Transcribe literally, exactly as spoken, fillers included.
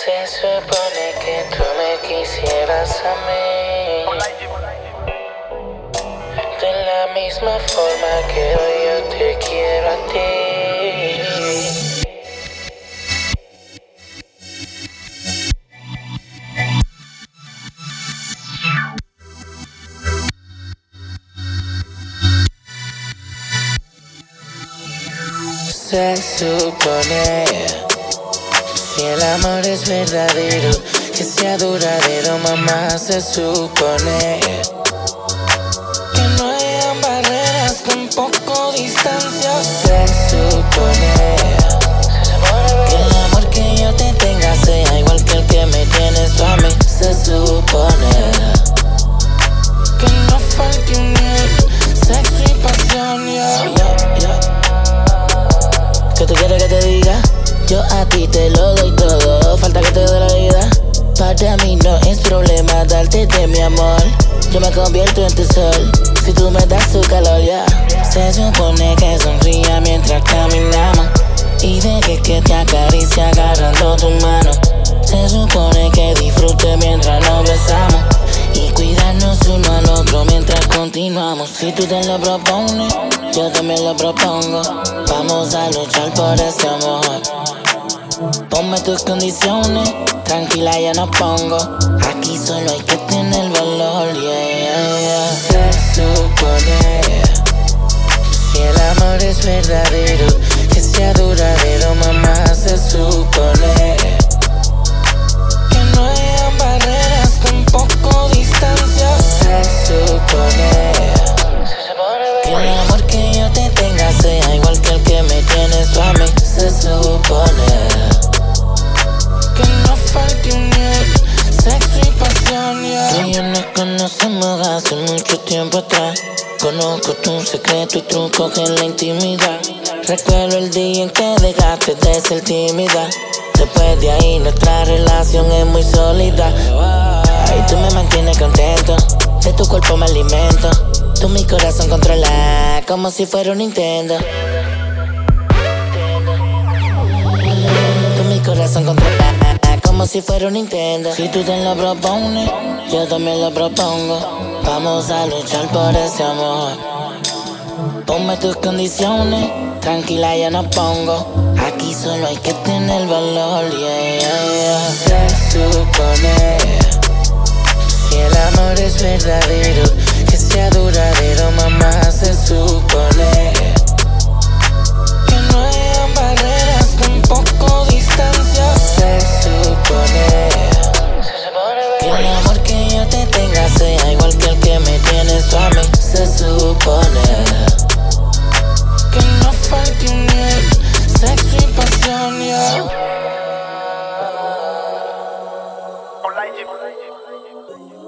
Se supone que tú me quisieras a mí de la misma forma que hoy yo te quiero a ti. Se supone, si el amor es verdadero, que sea duradero, mamá. Se supone que no hayan barreras con poco distancia. Se supone que el amor que yo te tenga sea igual que el que me tienes tú a mí. Se supone que no falte unión, sexo y pasión, yo, yo, yo. ¿Qué tú quieres que te diga? Yo a ti te lo doy todo, falta que te dé la vida. Para mí no es problema darte de mi amor. Yo me convierto en tu sol, si tú me das tu calor, ya. Se supone que sonría mientras caminamos y dejes que te acaricie agarrando tu mano. Se supone que disfrute mientras nos besamos y cuidarnos uno al otro mientras continuamos. Si tú te lo propones, yo también lo propongo. Vamos a luchar por ese amor. Ponme tus condiciones, tranquila ya no pongo. Aquí solo hay que tener valor, yeah, yeah, yeah. Se supone, si el amor es verdadero, que sea duradero, mamá. Se supone que no hayan barreras con poco distancia. Se supone que el amor que yo te tenga sea igual que el que me tienes tú a mí. Se supone que no falte unión, sexo y pasión, yeah. Tú y yo nos conocemos hace mucho tiempo atrás. Conozco tu secreto y trucos en la intimidad. Recuerdo el día en que dejaste de ser tímida. Después de ahí nuestra relación es muy sólida. Ahí tú me mantienes contento, de tu cuerpo me alimento. Tú mi corazón controla como si fuera un Nintendo. Tú mi corazón controla como si fuera un Nintendo. Si tú te lo propones, yo también lo propongo. Vamos a luchar por ese amor. Ponme tus condiciones, tranquila ya no pongo. Aquí solo hay que tener valor, yeah, yeah, yeah. Se supone, si el amor es verdadero, que sea duradero, mamá. Se supone que no hayan barreras con poco distancia. Se supone que el amor que yo te tenga sea igual que el que me tienes tú a mí. Se supone que no falte unión, sexo y pasión, yeah.